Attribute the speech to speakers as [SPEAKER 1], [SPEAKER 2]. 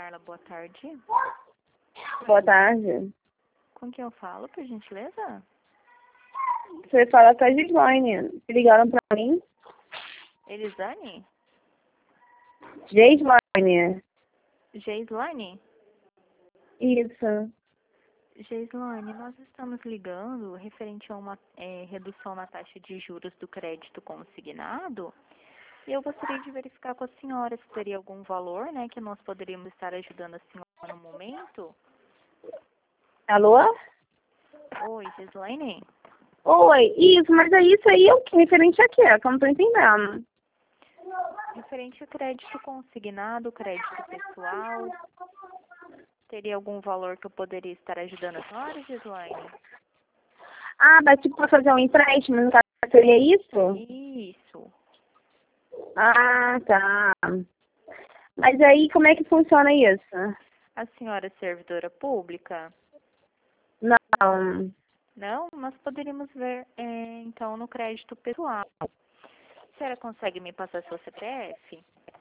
[SPEAKER 1] Carla, boa tarde.
[SPEAKER 2] Boa tarde.
[SPEAKER 1] Com quem eu falo, por gentileza?
[SPEAKER 2] Você fala com a Gislaine. Ligaram pra mim?
[SPEAKER 1] Elisane?
[SPEAKER 2] Gislaine.
[SPEAKER 1] Geislaine?
[SPEAKER 2] Isso.
[SPEAKER 1] Geislaine, nós estamos ligando referente a uma redução na taxa de juros do crédito consignado. E eu gostaria de verificar com a senhora se teria algum valor, né, que nós poderíamos estar ajudando a senhora no momento.
[SPEAKER 2] Alô?
[SPEAKER 1] Oi, Geislaine?
[SPEAKER 2] Oi, isso, mas é isso aí é o que? Referente a quê? Que eu não tô entendendo.
[SPEAKER 1] Referente a crédito consignado, crédito pessoal, teria algum valor que eu poderia estar ajudando a senhora, Geislaine?
[SPEAKER 2] Ah, mas tipo pra fazer um empréstimo, no caso seria isso?
[SPEAKER 1] Isso.
[SPEAKER 2] Ah, tá. Mas aí como é que funciona isso?
[SPEAKER 1] A senhora é servidora pública?
[SPEAKER 2] Não.
[SPEAKER 1] Não? Nós poderíamos ver, então, no crédito pessoal. A senhora consegue me passar seu CPF?